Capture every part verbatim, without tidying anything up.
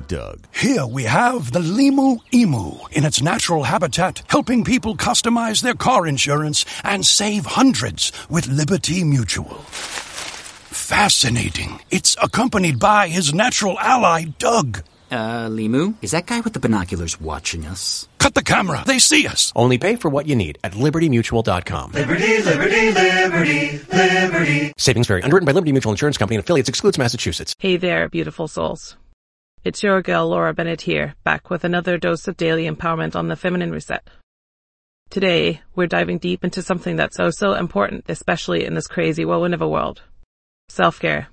Doug. Here we have the Limu Emu in its natural habitat, helping people customize their car insurance and save hundreds with Liberty Mutual. Fascinating. It's accompanied by his natural ally, Doug. Uh, Limu? Is that guy with the binoculars watching us? Cut the camera. They see us. Only pay for what you need at liberty mutual dot com. Liberty, liberty, liberty, liberty. Savings vary. Underwritten by Liberty Mutual Insurance Company and affiliates. Excludes Massachusetts. Hey there, beautiful souls. It's your girl Laura Bennett here, back with another dose of daily empowerment on the Feminine Reset. Today, we're diving deep into something that's so, so important, especially in this crazy whirlwind of a world. Self-care.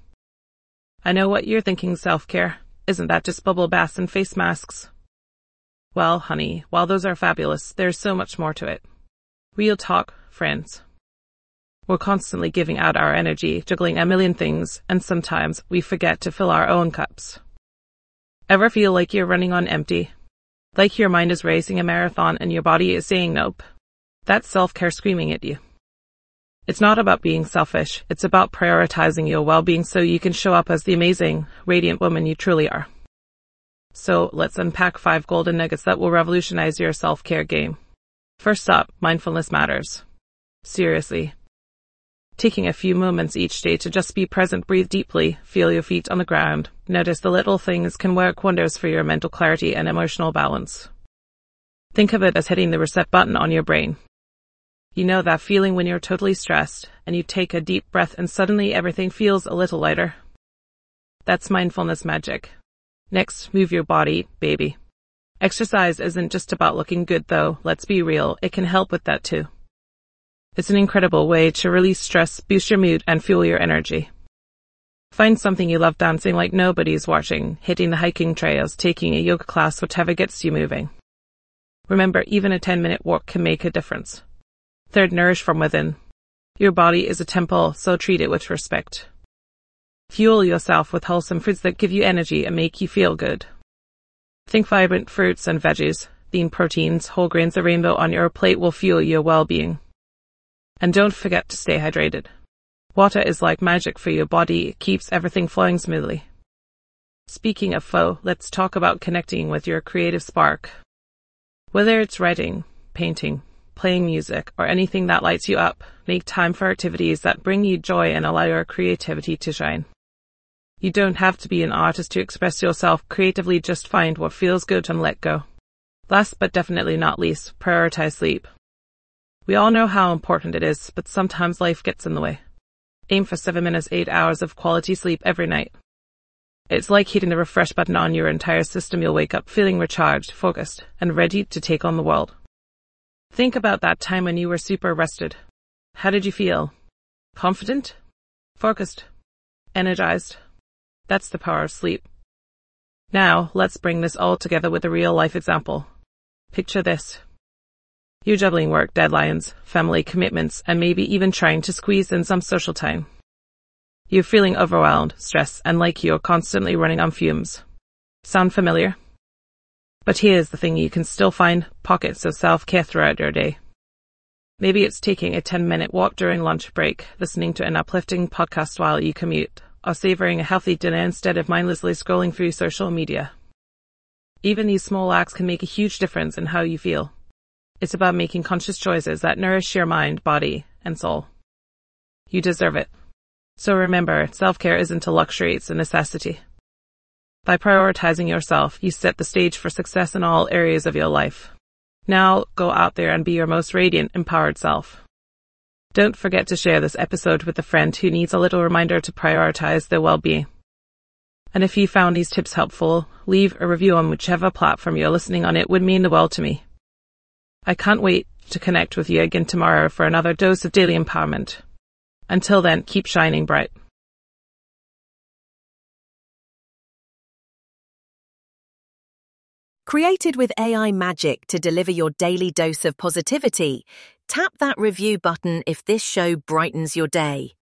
I know what you're thinking, self-care. Isn't that just bubble baths and face masks? Well, honey, while those are fabulous, there's so much more to it. Real talk, friends. We're constantly giving out our energy, juggling a million things, and sometimes we forget to fill our own cups. Ever feel like you're running on empty? Like your mind is racing a marathon and your body is saying nope? That's self-care screaming at you. It's not about being selfish, it's about prioritizing your well-being so you can show up as the amazing, radiant woman you truly are. So let's unpack five golden nuggets that will revolutionize your self-care game. First up, mindfulness matters. Seriously. Taking a few moments each day to just be present, breathe deeply, feel your feet on the ground. Notice the little things can work wonders for your mental clarity and emotional balance. Think of it as hitting the reset button on your brain. You know that feeling when you're totally stressed and you take a deep breath and suddenly everything feels a little lighter? That's mindfulness magic. Next, move your body, baby. Exercise isn't just about looking good though, let's be real, it can help with that too. It's an incredible way to release stress, boost your mood, and fuel your energy. Find something you love dancing like nobody's watching, hitting the hiking trails, taking a yoga class, whatever gets you moving. Remember, even a ten-minute walk can make a difference. Third, nourish from within. Your body is a temple, so treat it with respect. Fuel yourself with wholesome foods that give you energy and make you feel good. Think vibrant fruits and veggies, lean proteins, whole grains, a rainbow on your plate will fuel your well-being. And don't forget to stay hydrated. Water is like magic for your body, it keeps everything flowing smoothly. Speaking of flow, let's talk about connecting with your creative spark. Whether it's writing, painting, playing music, or anything that lights you up, make time for activities that bring you joy and allow your creativity to shine. You don't have to be an artist to express yourself creatively, just find what feels good and let go. Last but definitely not least, prioritize sleep. We all know how important it is, but sometimes life gets in the way. Aim for seven minutes, eight hours of quality sleep every night. It's like hitting the refresh button on your entire system. You'll wake up feeling recharged, focused, and ready to take on the world. Think about that time when you were super rested. How did you feel? Confident? Focused? Energized? That's the power of sleep. Now, let's bring this all together with a real-life example. Picture this. You're juggling work, deadlines, family commitments, and maybe even trying to squeeze in some social time. You're feeling overwhelmed, stressed, and like you're constantly running on fumes. Sound familiar? But here's the thing, you can still find pockets of self-care throughout your day. Maybe it's taking a ten-minute walk during lunch break, listening to an uplifting podcast while you commute, or savoring a healthy dinner instead of mindlessly scrolling through social media. Even these small acts can make a huge difference in how you feel. It's about making conscious choices that nourish your mind, body, and soul. You deserve it. So remember, self-care isn't a luxury, it's a necessity. By prioritizing yourself, you set the stage for success in all areas of your life. Now, go out there and be your most radiant, empowered self. Don't forget to share this episode with a friend who needs a little reminder to prioritize their well-being. And if you found these tips helpful, leave a review on whichever platform you're listening on. It would mean the world to me. I can't wait to connect with you again tomorrow for another dose of daily empowerment. Until then, keep shining bright. Created with A I magic to deliver your daily dose of positivity, tap that review button if this show brightens your day.